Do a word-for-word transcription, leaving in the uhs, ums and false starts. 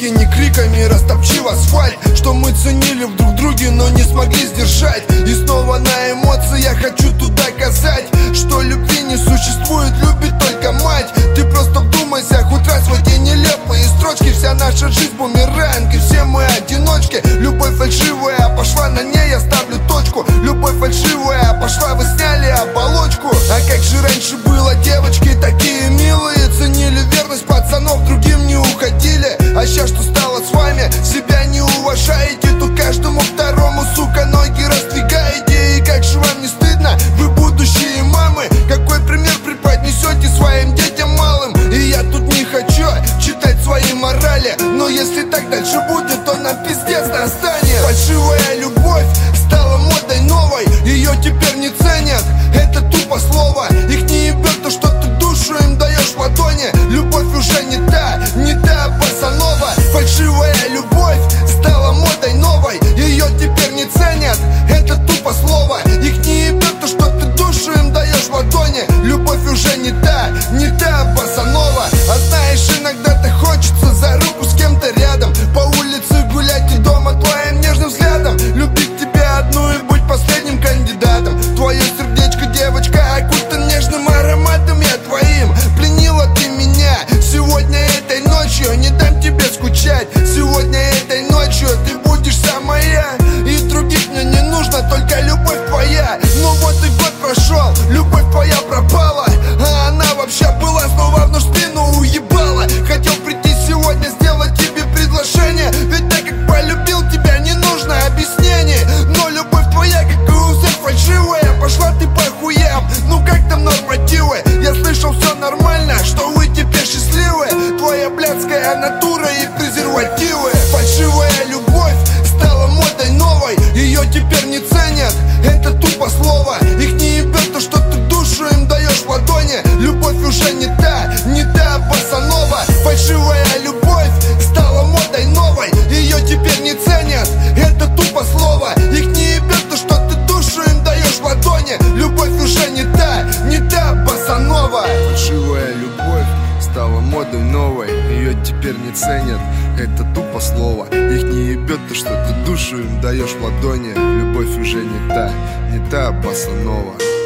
звуки, не криками, растопчив асфальт. Что мы ценили в друг друге, но не смогли сдержать. И снова на эмоции я хочу тут доказать, что любви не существует, любит только мать. Ты просто вдумайся хоть раз в эти нелепые строчки. Вся наша жизнь бумеранг, и все мы одиночки. Любовь фальшивая пошла, на ней я ставлю точку. Любовь фальшивая пошла, вы сняли оболочку. А как же раньше было, девочки такие милые, ценили верность пацанов, другим не уходили. А сейчас что стало с вами, себя не уважаете. Тут каждому второму, сука, ноги раздвигаете. И как же вам не стыдно, вы будущие мамы? Какой пример преподнесете своим детям малым? И я тут не хочу читать свои морали, но если так дальше будет, то нам пиздец настанет. Фальшивая любовь стала модой новой, ее теперь не ценят, это тупо слово. Их не ебет то, что ты душу им даешь в ладони. Любовь уже не та, не та босанова. Фальшивая любовь стала модой новой, ее теперь не ценят, это тупо слово. Их не ебет то, что ты душу им даешь в ладони. Любовь уже не та, не та босанова. А знаешь, иногда-то хочется за руку с кем-то рядом, по улице гулять и дома твоим нежным взглядом. Любить тебя одну и быть последним кандидатом. Твое сердечко, девочка, окутан нежным ароматом. Я твоим, пленила ты меня сегодня этой ночью. Не дам тебе скучать, сегодня этой ночью ты будешь вся моя. И других мне не нужно, только любовь твоя. Ну вот и год прошел, любовь твоя пропала, а она вообще была, снова в нож спину уебала. Хотел прийти сегодня, сделать тебе предложение, ведь так как полюбил тебя, не нужно объяснений. Но любовь твоя, как и у всех, фальшивая. Пошла ты по хуям, ну как там нормативы? Я слышал, все нормально, что вы теперь счастливы. Твоя блядская натура и презервативы. Фальшивая любовь стала модой новой, ее теперь не ценят, это тупо слово. Их не ебет то, что ты душу им даешь в ладони. Любовь уже не та, не та босанова. Фальшивая любовь стала модой новой, ее теперь не ценят, это тупо слово. Их не ебет то, что ты душу им даешь в ладони. Любовь уже не та, не та босанова. Фальшивая любовь стала модой новой, ее теперь не ценят, это тупо слово. Их не ебет то, что ты душу им даешь в ладони. Любовь уже не та, не та босанова.